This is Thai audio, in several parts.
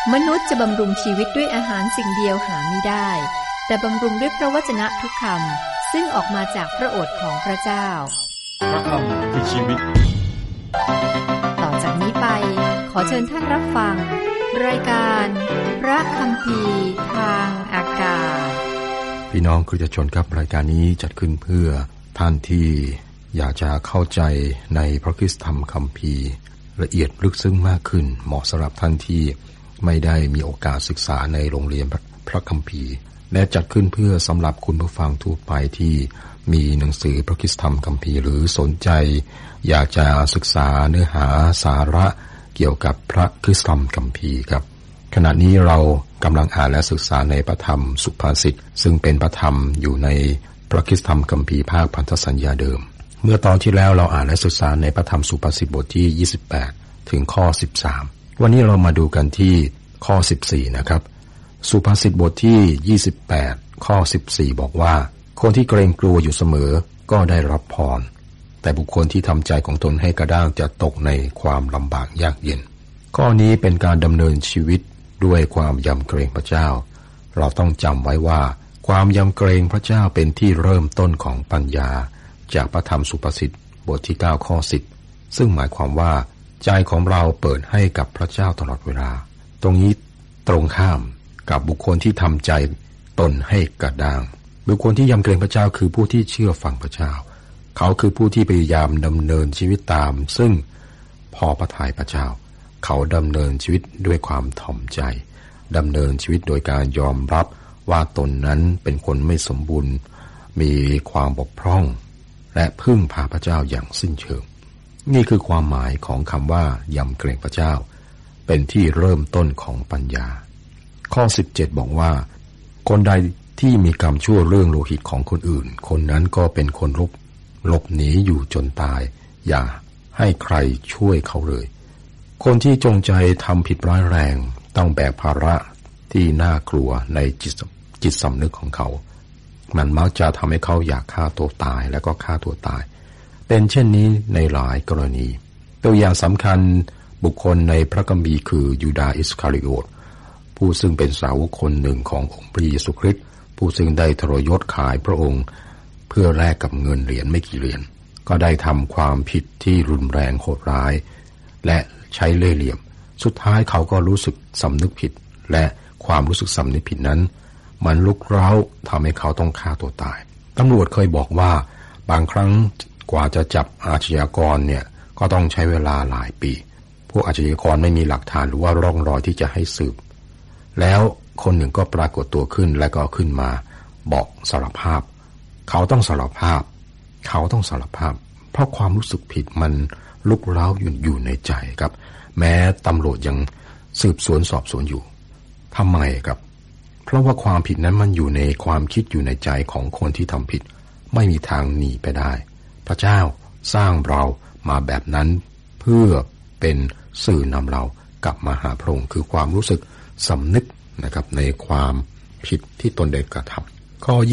มนุษย์จะบำรุงชีวิตด้วยอาหารสิ่งเดียวหาไม่ได้แต่บำรุงด้วยพระวจนะทุกคำซึ่งออกมาจากพระโอษฐ์ของพระเจ้าพระคำคือชีวิตต่อจากนี้ไปขอเชิญท่านรับฟังรายการพระคัมภีร์ทางอากาศพี่น้องคริสตชนครับรายการนี้จัดขึ้นเพื่อท่านที่อยากจะเข้าใจในพระคริสตธรรมคัมภีร์ละเอียดลึกซึ้งมากขึ้นเหมาะสำหรับท่านที่ไม่ได้มีโอกาสศึกษาในโรงเรียนพระคัมภีร์และจัดขึ้นเพื่อสำหรับคุณผู้ฟังทั่วไปที่มีหนังสือพระคริสตธรรมคัมภีร์หรือสนใจอยากจะศึกษาเนื้อหาสาระเกี่ยวกับพระคริสตธรรมคัมภีร์ครับขณะนี้เรากำลังอ่านและศึกษาในพระธรรมสุภาษิตซึ่งเป็นพระธรรมอยู่ในพระคริสตธรรมคัมภีร์ภาคพันธสัญญาเดิมเมื่อตอนที่แล้วเราอ่านและศึกษาในพระธรรมสุภาษิตบทที่28ถึงข้อ13วันนี้เรามาดูกันที่ข้อ14นะครับสุภาษิตบทที่28ข้อ14บอกว่าคนที่เกรงกลัวอยู่เสมอก็ได้รับพรแต่บุคคลที่ทำใจของตนให้กระด้างจะตกในความลำบากยากเย็นข้อนี้เป็นการดำเนินชีวิตด้วยความยำเกรงพระเจ้าเราต้องจำไว้ว่าความยำเกรงพระเจ้าเป็นที่เริ่มต้นของปัญญาจากพระธรรมสุภาษิตบทที่9ข้อ10ซึ่งหมายความว่าใจของเราเปิดให้กับพระเจ้าตลอดเวลาตรงนี้ตรงข้ามกับบุคคลที่ทำใจตนให้กระด้างบุคคลที่ยำเกรงพระเจ้าคือผู้ที่เชื่อฟังพระเจ้าเขาคือผู้ที่พยายามดำเนินชีวิตตามซึ่งพอพระทัยพระเจ้าเขาดำเนินชีวิตด้วยความถ่อมใจดำเนินชีวิตโดยการยอมรับว่าตนนั้นเป็นคนไม่สมบูรณ์มีความบกพร่องและพึ่งพาพระเจ้าอย่างสิ้นเชิงนี่คือความหมายของคำว่ายำเกรงพระเจ้าเป็นที่เริ่มต้นของปัญญาข้อ17บอกว่าคนใดที่มีกรรมชั่วเรื่องโลหิตของคนอื่นคนนั้นก็เป็นคนหลบหนีอยู่จนตายอย่าให้ใครช่วยเขาเลยคนที่จงใจทำผิดร้ายแรงต้องแบกภาระที่น่ากลัวในจิตสำนึกของเขามันมักจะทำให้เขาอยากฆ่าตัวตายและก็ฆ่าตัวตายเป็นเช่นนี้ในหลายกรณีตัวอย่างสำคัญบุคคลในพระคัมภีร์คือยูดาห์อิสคาริโอตผู้ซึ่งเป็นสาวกคนหนึ่งขององค์พระเยซูคริสต์ผู้ซึ่งได้ทรยศขายพระองค์เพื่อแลกกับเงินเหรียญไม่กี่เหรียญก็ได้ทำความผิดที่รุนแรงโหดร้ายและใช้เล่ห์เหลี่ยมสุดท้ายเขาก็รู้สึกสำนึกผิดและความรู้สึกสำนึกผิดนั้นมันลุกเร้าทำให้เขาต้องฆ่าตัวตายตำรวจเคยบอกว่าบางครั้งกว่าจะจับอาชญากรเนี่ยก็ต้องใช้เวลาหลายปีพวกอาชญากรไม่มีหลักฐานหรือว่าร่องรอยที่จะให้สืบแล้วคนหนึ่งก็ปรากฏตัวขึ้นและก็ขึ้นมาบอกสารภาพเขาต้องสารภาพเพราะความรู้สึกผิดมันลุกเร้าอยู่ในใจครับแม้ตำรวจยังสืบสวนสอบสวนอยู่ทำไมครับเพราะว่าความผิดนั้นมันอยู่ในความคิดอยู่ในใจของคนที่ทำผิดไม่มีทางหนีไปได้พระเจ้าสร้างเรามาแบบนั้นเพื่อเป็นสื่อนำเรากลับมาหาพระองค์คือความรู้สึกสำนึกนะครับในความผิดที่ตนได้กระทำข้อ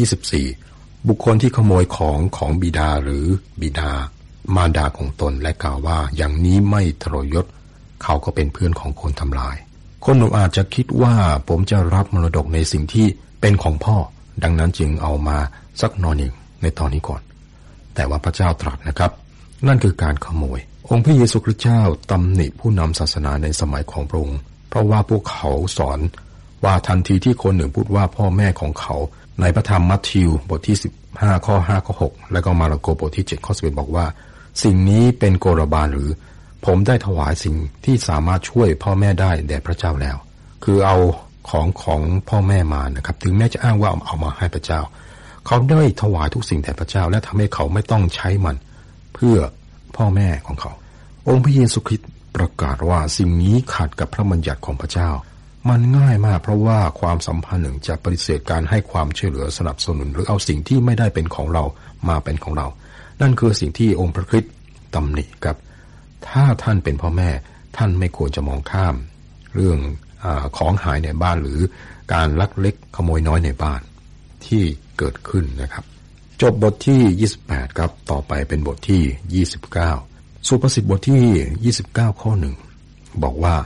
24บุคคลที่ขโมยของบิดาหรือบิดามารดาของตนและกล่าวว่าอย่างนี้ไม่ทรยศเขาก็เป็นเพื่อนของคนทำลายคนหนุ่มอาจจะคิดว่าผมจะรับมรดกในสิ่งที่เป็นของพ่อดังนั้นจึงเอามาสักหน่อยหนึ่งในตอนนี้ก่อนแต่ว่าพระเจ้าตรัสนะครับนั่นคือการขโมยองค์พระเยซูคริสต์เจ้าตำหนิผู้นำศาสนาในสมัยของพระองค์เพราะว่าพวกเขาสอนว่าทันทีที่คนหนึ่งพูดว่าพ่อแม่ของเขาในพระธรรมมัทธิวบทที่15ข้อ5ข้อ6และก็มาระโกบทที่7ข้อ11บอกว่าสิ่งนี้เป็นโกรบาลหรือผมได้ถวายสิ่งที่สามารถช่วยพ่อแม่ได้แด่พระเจ้าแล้วคือเอาของพ่อแม่มานะครับถึงแม้จะอ้างว่าเอามาให้พระเจ้าเขาได้ถวายทุกสิ่งแด่พระเจ้าและทำให้เขาไม่ต้องใช้มันเพื่อพ่อแม่ของเขาองค์พระเยซูคริสต์ประกาศว่าสิ่งนี้ขัดกับพระบัญญัติของพระเจ้ามันง่ายมากเพราะว่าความสัมพันธ์หนึ่งจะปฏิเสธการให้ความช่วยเหลือสนับสนุนหรือเอาสิ่งที่ไม่ได้เป็นของเรามาเป็นของเรานั่นคือสิ่งที่องค์พระคริสต์ตำหนิครับถ้าท่านเป็นพ่อแม่ท่านไม่ควรจะมองข้ามเรื่องของหายในบ้านหรือการลักเล็กขโมยน้อยในบ้านที่เกิดขึ้นนะครับจบบทที่28ครับต่อไปเป็นบทที่29สุภาษิตบทที่29ข้อ1บอกว่า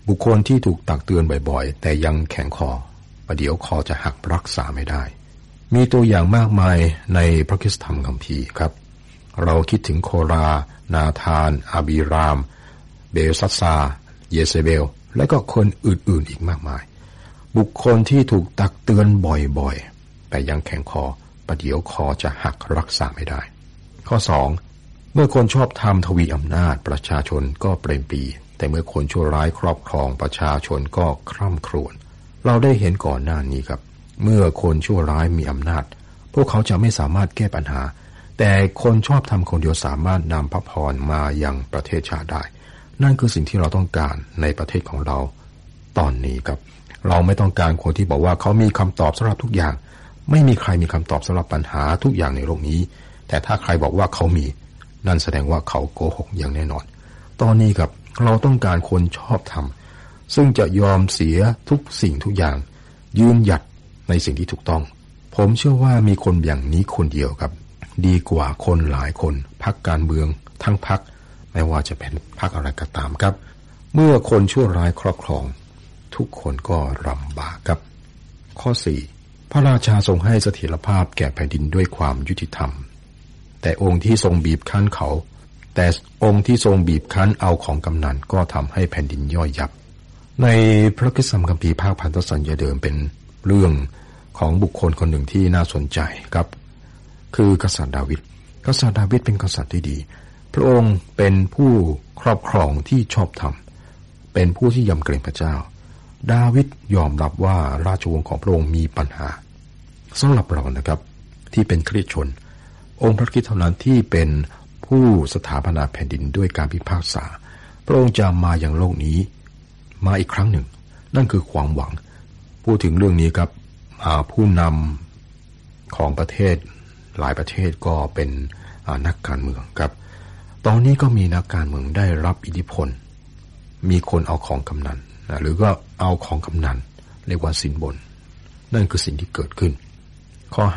บุคคลที่ถูกตักเตือนบ่อยๆแต่ยังแข็งคอประเดี๋ยวคอจะหักรักษาไม่ได้มีตัวอย่างมากมายในพระคริสตธรรมคัมภีร์ครับเราคิดถึงโครานาธานอาบีรามเบลซัสซาเยเซเบลและก็คนอื่นๆอีกมากมายบุคคลที่ถูกตักเตือนบ่อยๆแต่ยังแข็งคอประเดี๋ยวคอจะหักรักษาไม่ได้ข้อ2เมื่อคนชอบธรรมทวีอำนาจประชาชนก็เปรมปรีแต่เมื่อคนชั่วร้ายครอบครองประชาชนก็คร่ำครวญเราได้เห็นก่อนหน้านี้ครับเมื่อคนชั่วร้ายมีอำนาจพวกเขาจะไม่สามารถแก้ปัญหาแต่คนชอบธรรมคนเดียวสามารถนำพระพรมายังประเทศชาติได้นั่นคือสิ่งที่เราต้องการในประเทศของเราตอนนี้ครับเราไม่ต้องการคนที่บอกว่าเขามีคำตอบสำหรับทุกอย่างไม่มีใครมีคำตอบสำหรับปัญหาทุกอย่างในโลกนี้แต่ถ้าใครบอกว่าเขามีนั่นแสดงว่าเขาโกหกอย่างแน่นอนตอนนี้ครับเราต้องการคนชอบธรรมซึ่งจะยอมเสียทุกสิ่งทุกอย่างยืนหยัดในสิ่งที่ถูกต้องผมเชื่อว่ามีคนอย่างนี้คนเดียวครับดีกว่าคนหลายคนพรรคการเมืองทั้งพรรคไม่ว่าจะเป็นพรรคอะไรก็ตามครับเมื่อคนชั่วร้ายครอบครองทุกคนก็ลำบากครับข้อ4พระราชาทรงให้เสถียรภาพแก่แผ่นดินด้วยความยุติธรรมแต่องค์ที่ทรงบีบคั้นเขาแต่องค์ที่ทรงบีบคั้นเอาของกำนันก็ทำให้แผ่นดินย่อยยับในพระคริสตธรรมคัมภีร์ภาคพันธสัญญาเดิมเป็นเรื่องของบุคคลคนหนึ่งที่น่าสนใจครับคือกษัตริย์ดาวิดเป็นกษัตริย์ที่ดีพระองค์เป็นผู้ครอบครองที่ชอบธรรมเป็นผู้ที่ยำเกรงพระเจ้าดาวิดยอมรับว่าราชวงศ์ของพระองค์มีปัญหาสำหรับเรานะครับที่เป็นคริสเตียนชนองค์พระคริสต์เท่านั้นที่เป็นผู้สถาปนาแผ่นดินด้วยการพิพากษาพระองค์จะมาอย่างโลกนี้มาอีกครั้งหนึ่งนั่นคือความหวังพูดถึงเรื่องนี้ครับผู้นำของประเทศหลายประเทศก็เป็นนักการเมืองครับตอนนี้ก็มีนักการเมืองได้รับอิทธิพลมีคนเอาของกำนันหรือก็เอาของกำนันเรียกว่าสินบนนั่นคือสิ่งที่เกิดขึ้นข้อ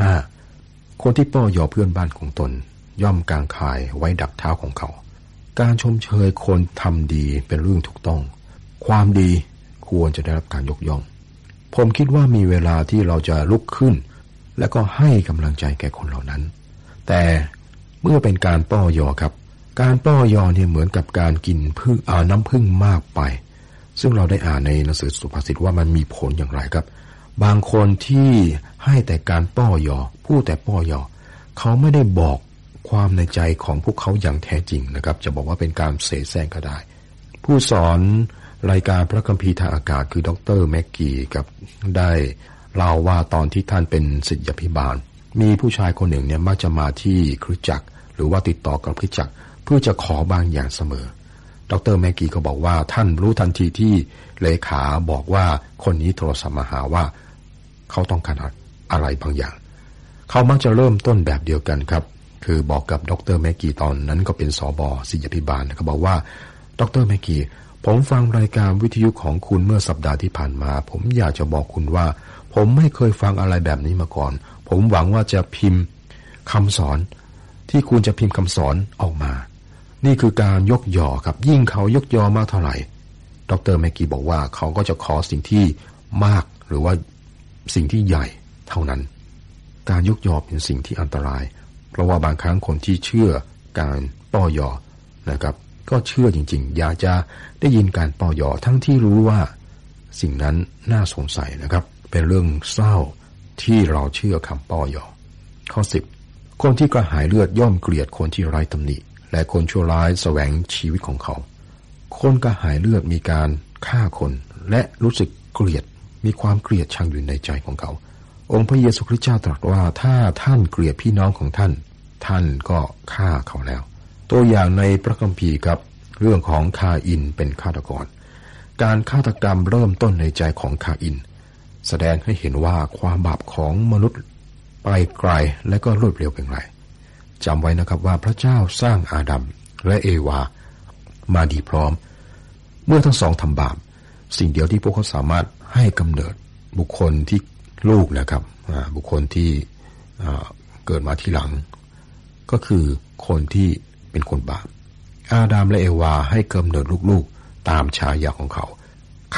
5คนที่ป้อยอเพื่อนบ้านของตนย่อมกางขายไว้ดักเท้าของเขาการชมเชยคนทำดีเป็นเรื่องถูกต้องความดีควรจะได้รับการยกย่องผมคิดว่ามีเวลาที่เราจะลุกขึ้นและก็ให้กำลังใจแก่คนเหล่านั้นแต่เมื่อเป็นการป้อยอครับการป้อยอเนี่ยเหมือนกับการกินน้ำผึ้งมากไปซึ่งเราได้อ่านในหนังสือสุภาษิตว่ามันมีผลอย่างไรครับบางคนที่ให้แต่การป้อยอพูดแต่ป้อยอเขาไม่ได้บอกความในใจของพวกเขาอย่างแท้จริงนะครับจะบอกว่าเป็นการเสแสร้งก็ได้ผู้สอนรายการพระคัมภีร์ทางอากาศคือดร.แม็กกี้กับได้เล่าว่าตอนที่ท่านเป็นศิษยาภิบาลมีผู้ชายคนหนึ่งเนี่ยมักจะมาที่คริสตจักรหรือว่าติดต่อกับคริสตจักรเพื่อจะขอบางอย่างเสมอดร.แม็กกี้ก็บอกว่าท่านรู้ทันทีที่เลขาบอกว่าคนนี้โทรศัพท์มาหาว่าเขาต้องการอะไรบางอย่างเขามักจะเริ่มต้นแบบเดียวกันครับคือบอกกับดร.แม็กกี้ตอนนั้นก็เป็นสบ.ศิษยาภิบาลเขาบอกว่าดร.แม็กกี้ผมฟังรายการวิทยุของคุณเมื่อสัปดาห์ที่ผ่านมาผมอยากจะบอกคุณว่าผมไม่เคยฟังอะไรแบบนี้มาก่อนผมหวังว่าจะพิมพ์คำสอนที่คุณจะพิมพ์คำสอนออกมานี่คือการยกยอครับยิ่งเขายกยอมากเท่าไหร่ดร.แม็กกี้บอกว่าเขาก็จะขอสิ่งที่มากหรือว่าสิ่งที่ใหญ่เท่านั้นการยกยอเป็นสิ่งที่อันตรายเพราะว่าบางครั้งคนที่เชื่อการป้อยอนะครับก็เชื่อจริงๆอยากจะได้ยินการป้อยอทั้งที่รู้ว่าสิ่งนั้นน่าสงสัยนะครับเป็นเรื่องเศร้าที่เราเชื่อคำป้อยอข้อ10คนที่กระหายเลือดย่อมเกลียดคนที่ไร้ตำหนิและคนชั่วร้ายแสวงชีวิตของเขาคนกระหายเลือดมีการฆ่าคนและรู้สึกเกลียดมีความเกลียดชังอยู่ในใจของเขาองค์พระเยซูคริสต์เจ้าตรัสว่าถ้าท่านเกลียดพี่น้องของท่านท่านก็ฆ่าเขาแล้วตัวอย่างในพระคัมภีร์ครับเรื่องของคาอินเป็นฆาตกรการฆาตกรรมเริ่มต้นในใจของคาอินแสดงให้เห็นว่าความบาปของมนุษย์ไปไกลและก็รวดเร็วเป็นไรจำไว้นะครับว่าพระเจ้าสร้างอาดัมและเอวามาดีพร้อมเมื่อทั้งสองทำบาปสิ่งเดียวที่พวกเขาสามารถให้กำเนิดบุคคลที่ลูกนะครับบุคคลที่เกิดมาทีหลังก็คือคนที่เป็นคนบาปอาดัมและเอวาให้กำเนิดลูกๆตามฉายาของเขา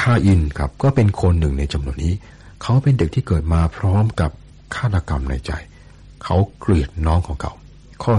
คาอินครับก็เป็นคนหนึ่งในจำนวนนี้เขาเป็นเด็กที่เกิดมาพร้อมกับฆาตกรรมในใจเขาเกลียดน้องของเขาข้อ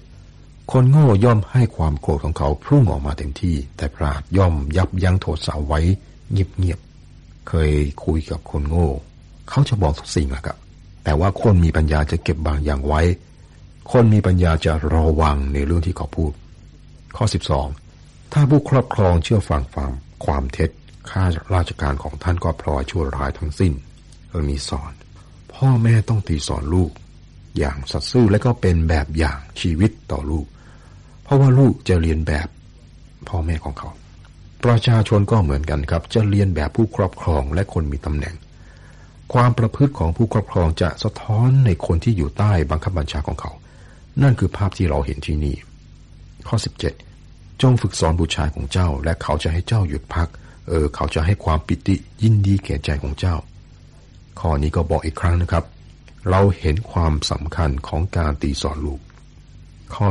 11คนโง่ย่อมให้ความโกรธของเขาพุ่งออกมาเต็มที่แต่ปราชญ์ย่อมยับยั้งโทสะไว้เงียบๆเคยคุยกับคนโง่เขาจะบอกทุกสิ่งแหละครับแต่ว่าคนมีปัญญาจะเก็บบางอย่างไว้คนมีปัญญาจะระวังในเรื่องที่เขาพูดข้อ12ถ้าผู้ครอบครองเชื่อฟังความเท็จข้าราชการของท่านก็พลอยชั่วร้ายทั้งสิ้นมีสอนพ่อแม่ต้องตีสอนลูกอย่างสัตย์ซื่อและก็เป็นแบบอย่างชีวิตต่อลูกเพราะว่าลูกจะเรียนแบบพ่อแม่ของเขาประชาชนก็เหมือนกันครับจะเรียนแบบผู้ครอบครองและคนมีตำแหน่งความประพฤติของผู้ครอบครองจะสะท้อนในคนที่อยู่ใต้บังคับบัญชาของเขานั่นคือภาพที่เราเห็นที่นี่ข้อ17จงฝึกสอนบุตรชายของเจ้าและเขาจะให้เจ้าหยุดพักเขาจะให้ความปิติยินดีแก่ใจของเจ้าข้อนี้ก็บอกอีกครั้งนะครับเราเห็นความสำคัญของการตีสอนลูกข้อ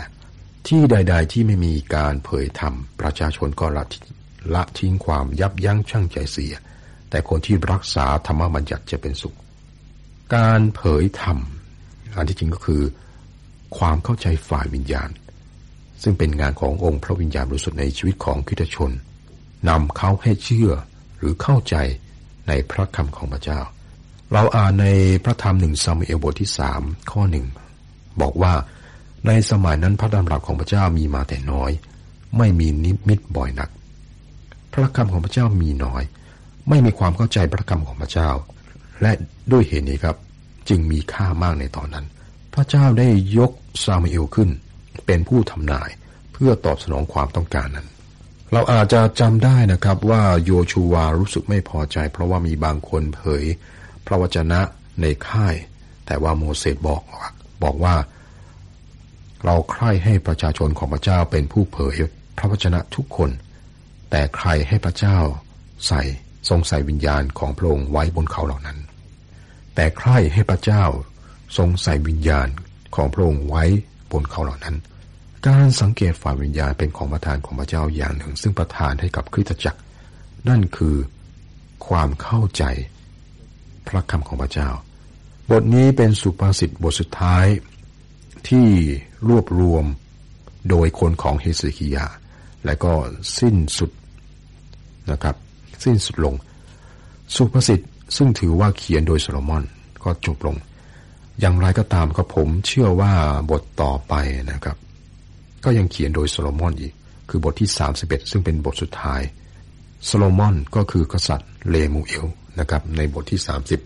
18ที่ใดๆที่ไม่มีการเผยธรรมประชาชนก็ละทิ้งความยับยั้งชั่งใจเสียแต่คนที่รักษาธรรมบัญญัติจะเป็นสุขการเผยธรรมอันที่จริงก็คือความเข้าใจฝ่ายวิญญาณซึ่งเป็นงานขององค์พระวิญญาณบริสุทธิ์ในชีวิตของคริสตชนนำเขาให้เชื่อหรือเข้าใจในพระคำของพระเจ้าเราอ่านในพระธรรม1ซามูเอลบทที่3ข้อ1บอกว่าในสมัยนั้นพระดำรัสของพระเจ้ามีมาแต่น้อยไม่มีนิมิตบ่อยนักพระคำของพระเจ้ามีน้อยไม่มีความเข้าใจพระคำของพระเจ้าและด้วยเหตุนี้ครับจึงมีค่ามากในตอนนั้นพระเจ้าได้ยกซามูเอลขึ้นเป็นผู้ทำนายเพื่อตอบสนองความต้องการนั้นเราอาจจะจำได้นะครับว่าโยชูวารู้สึกไม่พอใจเพราะว่ามีบางคนเผยพระวจนะในค่ายแต่ว่าโมเสสบอกว่าเราใคร่ให้ประชาชนของพระเจ้าเป็นผู้เผยพระวจนะทุกคนแต่ใครให้พระเจ้าทรงใส่วิญญาณของพระองค์ไว้บนเขาเหล่านั้นแต่ใครให้พระเจ้าทรงใส่วิญญาณของพระองค์ไว้บนเขาเหล่านั้นการสังเกตฝ่ายวิญญาณเป็นของประทานของพระเจ้าอย่างหนึ่งซึ่งประทานให้กับคริสตจักรนั่นคือความเข้าใจพระคำของพระเจ้าบทนี้เป็นสุภาษิตบทสุดท้ายที่รวบรวมโดยคนของเฮเซคิยาและก็สิ้นสุดนะครับสิ้นสุดลงสุภาษิตซึ่งถือว่าเขียนโดยโซโลมอนก็จบลงอย่างไรก็ตามก็ผมเชื่อว่าบทต่อไปนะครับก็ยังเขียนโดยโซโลมอนอีกคือบทที่31ซึ่งเป็นบทสุดท้ายโซโลมอนก็คือกษัตริย์เลมูเอลนะครับในบทที่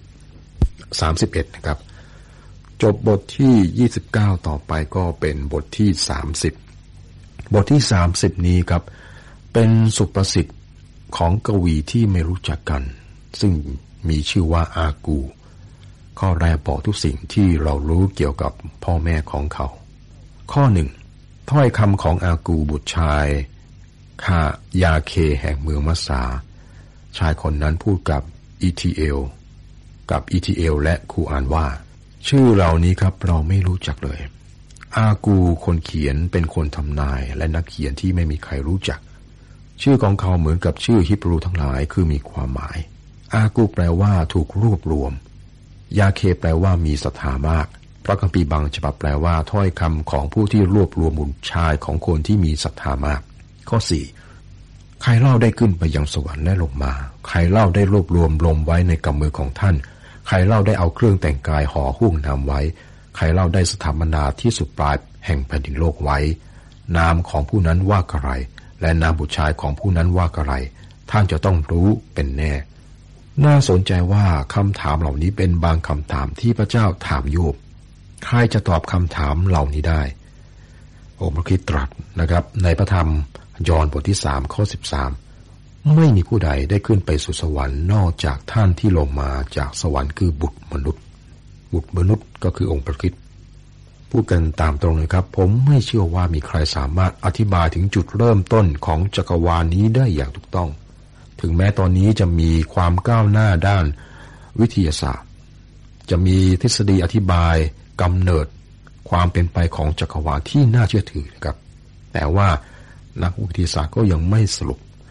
31นะครับจบบทที่29ต่อไปก็เป็นบทที่30บทที่30นี้ครับเป็นสุภาษิตของกวีที่ไม่รู้จักกันซึ่งมีชื่อว่าอากูข้อแรกบอกทุกสิ่งที่เรารู้เกี่ยวกับพ่อแม่ของเขาข้อ1ถ้อยคำของอากูบุตรชายคายาเคแห่งเมืองมัสสาชายคนนั้นพูดกับอีทีเอลและคูอานว่าชื่อเหล่านี้ครับเราไม่รู้จักเลยอากูคนเขียนเป็นคนทำนายและนักเขียนที่ไม่มีใครรู้จักชื่อของเขาเหมือนกับชื่อฮิบรูทั้งหลายคือมีความหมายอากูแปลว่าถูกรวบรวมยาเคแปลว่ามีศรัทธามากพระคัมภีร์บางฉบับแปลว่าถ้อยคำของผู้ที่รวบรวมบุญชายของคนที่มีศรัทธามากข้อ4ใครเล่าได้ขึ้นไปยังสวรรค์และลงมาใครเล่าได้รวบรวมลมไว้ในกำมือของท่านใครเล่าได้เอาเครื่องแต่งกายห่อหุ้มนำไว้ใครเล่าได้สถาปนาที่สุดปลายแห่งแผ่นดินโลกไว้นามของผู้นั้นว่าอะไรและนามบุตรชายของผู้นั้นว่าอะไรท่านจะต้องรู้เป็นแน่น่าสนใจว่าคำถามเหล่านี้เป็นบางคำถามที่พระเจ้าถามโยบใครจะตอบคำถามเหล่านี้ได้องค์พระคริสต์ตรัสนะครับในพระธรรมยอห์นบทที่3ข้อ13ไม่มีผู้ใดได้ขึ้นไปสู่สวรรค์นอกจากท่านที่ลงมาจากสวรรค์คือบุตรมนุษย์ก็คือองค์พระคริสต์พูดกันตามตรงเลยครับผมไม่เชื่อว่ามีใครสามารถอธิบายถึงจุดเริ่มต้นของจักรวาลนี้ได้อย่างถูกต้องถึงแม้ตอนนี้จะมีความก้าวหน้าด้านวิทยาศาสตร์จะมีทฤษฎีอธิบายกำเนิดความเป็นไปของจักรวาลที่น่าเชื่อถือนะครับแต่ว่านักวิทยาศาสตร์ก็ยังไม่สรุป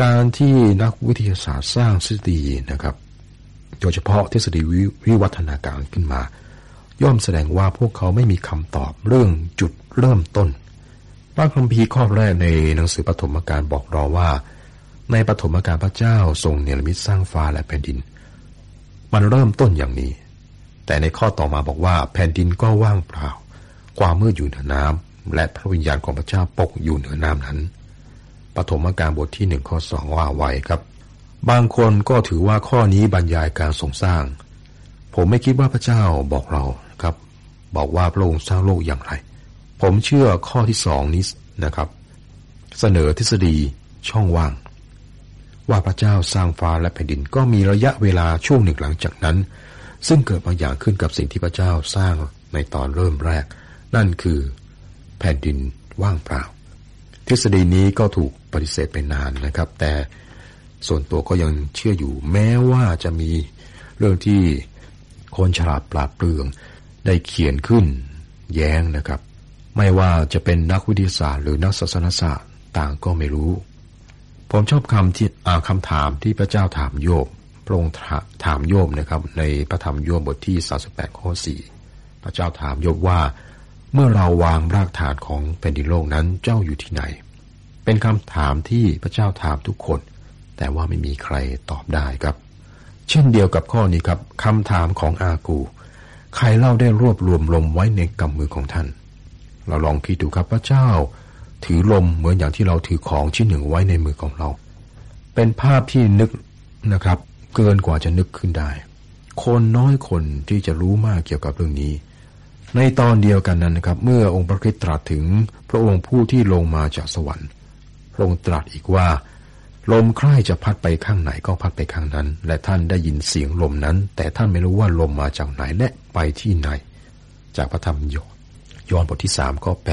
การที่นักวิทยาศาสตร์สร้างทฤษฎีนะครับโดยเฉพาะทฤษฎีวิวัฒนาการขึ้นมาย่อมแสดงว่าพวกเขาไม่มีคำตอบเรื่องจุดเริ่มต้นพระคัมภีร์ข้อแรกในหนังสือปฐมกาลบอกเราว่าในปฐมกาลพระเจ้าทรงเนรมิตสร้างฟ้าและแผ่นดินมันเริ่มต้นอย่างนี้แต่ในข้อต่อมาบอกว่าแผ่นดินก็ว่างเปล่าความมืดอยู่เหนือน้ำและพระวิญญาณของพระเจ้าปกอยู่เหนือน้ำนั้นปฐมกาลบทที่1ข้อ2ว่าไว้ครับบางคนก็ถือว่าข้อนี้บรรยายการทรงสร้างผมไม่คิดว่าพระเจ้าบอกเราครับบอกว่าพระองค์สร้างโลกอย่างไรผมเชื่อข้อที่2นี้นะครับเสนอทฤษฎีช่องว่างว่าพระเจ้าสร้างฟ้าและแผ่นดินก็มีระยะเวลาช่วงหนึ่งหลังจากนั้นซึ่งเกิดบางอย่างขึ้นกับสิ่งที่พระเจ้าสร้างในตอนเริ่มแรกนั่นคือแผ่นดินว่างเปล่าทฤษฎีนี้ก็ถูกปฏิเสธไปนานนะครับแต่ส่วนตัวก็ยังเชื่ออยู่แม้ว่าจะมีเรื่องที่คนฉลาดปราดเปรื่องได้เขียนขึ้นแย้งนะครับไม่ว่าจะเป็นนักวิทยาศาสตร์หรือนักศาสนศาสตร์ต่างก็ไม่รู้ผมชอบคำถามที่พระเจ้าถามโยบพระองค์ถามโยบนะครับในพระธรรมโยบบทที่38ข้อ4พระเจ้าถามโยบว่าเมื่อเราวางรากฐานของแผ่นดินโลกนั้นเจ้าอยู่ที่ไหนเป็นคำถามที่พระเจ้าถามทุกคนแต่ว่าไม่มีใครตอบได้ครับเช่นเดียวกับข้อนี้ครับคำถามของอากูใครเล่าได้รวบรวมลมไว้ในกำมือของท่านเราลองคิดดูครับพระเจ้าถือลมเหมือนอย่างที่เราถือของชิ้นหนึ่งไว้ในมือของเราเป็นภาพที่นึกนะครับเกินกว่าจะนึกขึ้นได้คนน้อยคนที่จะรู้มากเกี่ยวกับเรื่องนี้ในตอนเดียวกันนั้นนะครับเมื่อองค์พระคริสต์ตรัสถึงพระองค์ผู้ที่ลงมาจากสวรรค์พระองค์ตรัสอีกว่าลมใคร่จะพัดไปข้างไหนก็พัดไปข้างนั้นและท่านได้ยินเสียงลมนั้นแต่ท่านไม่รู้ว่าลมมาจากไหนและไปที่ไหนจากพระธรรมยอห์นบทที่3ข้อ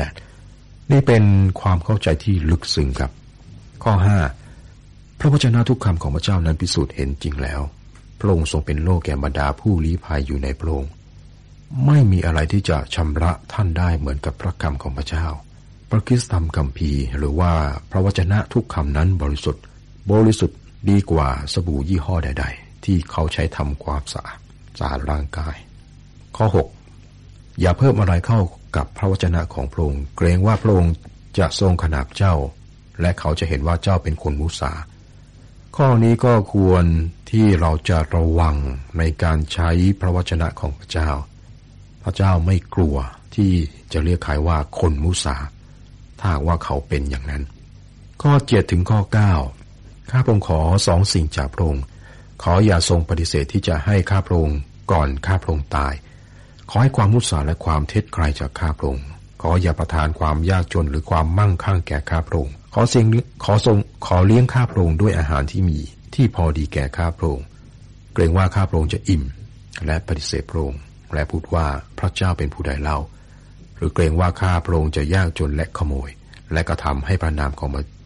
8นี่เป็นความเข้าใจที่ลึกซึ้งครับข้อ5พระวจนะทุกคำของพระเจ้านั้นพิสูจน์เห็นจริงแล้วพระองค์ทรงเป็นโลกแก่บรรดาผู้ลี้ภัยอยู่ในพระองค์ไม่มีอะไรที่จะชำระท่านได้เหมือนกับพระคำของพระเจ้าพระคริสตธรรมคัมภีร์หรือว่าพระวจนะทุกคำนั้นบริสุทธิ์ดีกว่าสบู่ยี่ห้อใดๆที่เขาใช้ทำความสะอาดร่างกายข้อ6อย่าเพิ่มอะไรเข้ากับพระวจนะของพระองค์เกรงว่าพระองค์จะทรงขนานเจ้าและเขาจะเห็นว่าเจ้าเป็นคนมุสาข้อนี้ก็ควรที่เราจะระวังในการใช้พระวจนะของพระเจ้าพระเจ้าไม่กลัวที่จะเรียกใครว่าคนมุสาถ้าว่าเขาเป็นอย่างนั้นข้อ7ถึงข้อ9ข้าพระองค์ขอ2สิ่งจากพระองค์ขออย่าทรงปฏิเสธที่จะให้ข้าพระองค์ก่อนข้าพระองค์ตายขอให้ความมุสาและความเท็จไกลจากข้าพระองค์ขออย่าประทานความยากจนหรือความมั่งคั่งแก่ข้าพระองค์ขอเลี้ยงข้าพระองค์ด้วยอาหารที่มีที่พอดีแก่ข้าพระองค์เกรงว่าข้าพระองค์จะอิ่มและปฏิเสธพระองค์และพูดว่าพระเจ้าเป็นผู้ใดเล่าหรือเกรงว่าข้าพระองค์จะยากจนและขโมยและกระทำให้พระนาม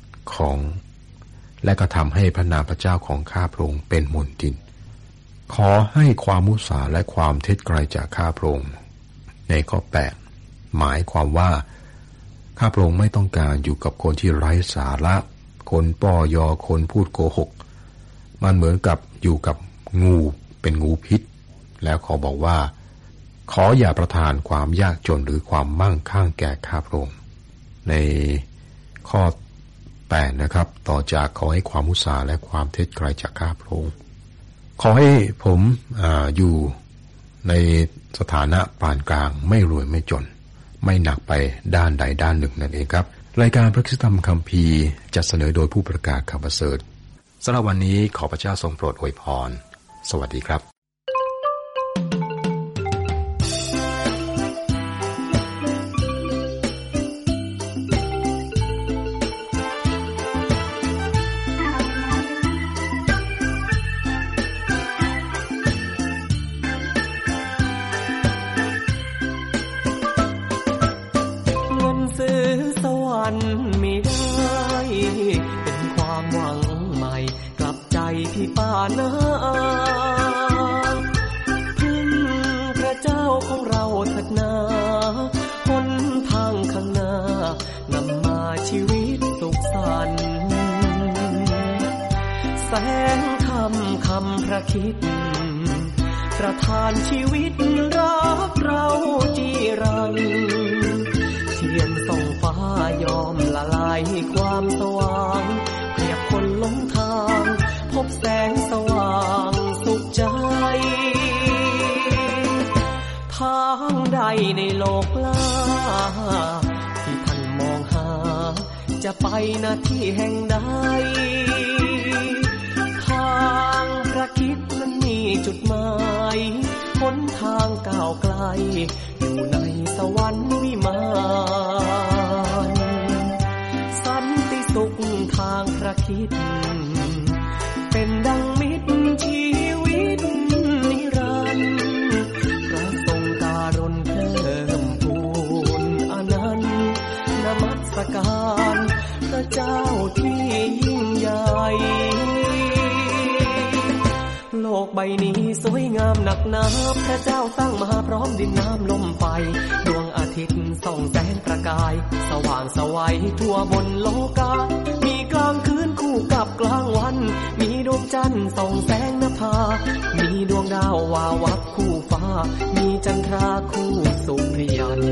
และกระทำให้พระนามพระเจ้าของข้าพระองค์เป็นมลทินขอให้ความมุสาและความเท็จไกลจากข้าพระองค์ในข้อ8หมายความว่าข้าพระองค์ไม่ต้องการอยู่กับคนที่ไร้สาระคนป้อยอคนพูดโกหกมันเหมือนกับอยู่กับงูเป็นงูพิษแล้วขอบอกว่าขออย่าประทานความยากจนหรือความมั่งคั่งแก่ข้าพระองค์ในข้อ8นะครับต่อจากขอให้ความมุสาและความเท็จไกลจากข้าพระองค์ขอให้ผมอยู่ในสถานะปานกลางไม่รวยไม่จนไม่หนักไปด้านใดด้านหนึ่งนั่นเองครับรายการพระคริสตธรรมคัมภีร์จัดเสนอโดยผู้ประกาศข่าวประเสริฐสำหรับวันนี้ขอพระเจ้าทรงโปรดอวยพรสวัสดีครับไม่ได้เป็นความหวังใหม่กลับใจพี่ป้านาพึ่งพระเจ้าของเราเถิดนาหนทางข้างหน้านำมาชีวิตสุขสันต์แสงธรรมคำพระคิดประทานชีวิตรักเราจีรังเทียนส่องฟ้ายอมละลายความสว่างเปรียบคนหลงทางพบแสงสว่างสุขใจทางใดในโลกล่าที่ท่านมองหาจะไปณที่แห่งใดทางพระคิดนั้นมีจุดหมายหนทางก้าวไกลอยู่ในสวรรค์วิมานสันติสุขทางพระคิดเป็นดังมิตรชีวิตนิรันดร์พระทรงการุณเพิ่มพูนอนันต์นมัสการพระเจ้าที่ยิ่งใหญ่โลกใบนี้สวยงามหนักหนาพระเจ้าสร้างมาพร้อมดินน้ำลมไฟดวงอาทิตย์ส่องแสงประกายสว่างไสวทั่วบนโลกามีกลางคืนคู่กับกลางวันมีดวงจันทร์ส่องแสงนภามีดวงดาววาวับคู่ฟ้ามีจันทราคู่สุริยัน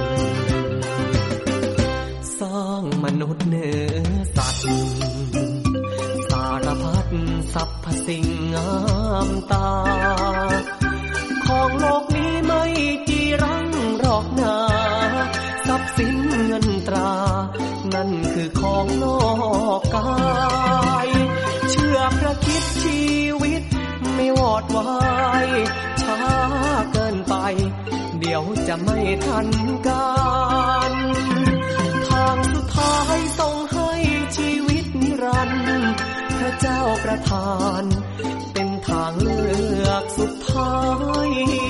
สร้างมนุษย์เหนือสัตว์สารพัดสรรพสิ่งงามตาของโลกนี้ไม่จีรังหรอกนาทรัพย์สินเงินตรานั่นคือของนอกกายเชื่อพระคิดชีวิตไม่วอดวายช้าเกินไปเดี๋ยวจะไม่ทันการทางสุดท้ายส่งให้ชีวิตนิรันดร์พระเจ้าประทานเป็นทางเลือกสุดท้าย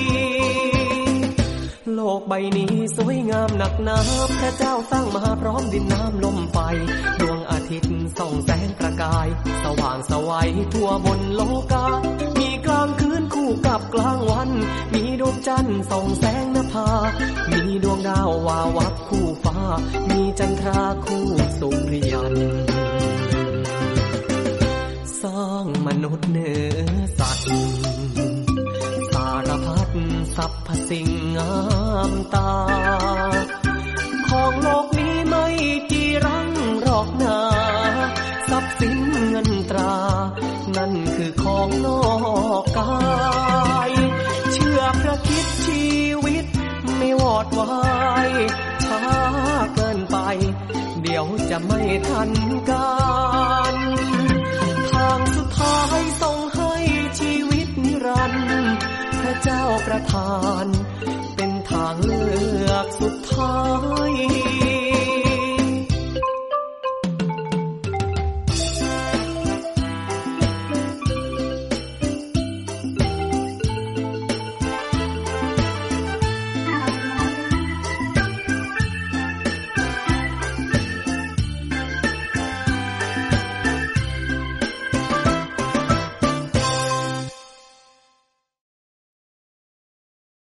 โลกใบนี้สวยงามหนักหนาพระเจ้าสร้างมาพร้อมดินน้ำลมไฟดวงอาทิตย์ส่องแสงประกายสว่างไสวทั่วบนโลกามีกลางคืนคู่กับกลางวันมีดวงจันทร์ส่องแสงนภามีดวงดาววาวับคู่ฟ้ามีจันทราคู่สุริยันสร้างมนุษย์เหนือสัตว์สารพัดสรรพสิ่งงามตาของโลกนี้ไม่จีรังหรอกนาทรัพย์สินเงินตรานั่นคือของนอกกายเชื่อพระคิดชีวิตไม่วอดวายช้าเกินไปเดี๋ยวจะไม่ทันการ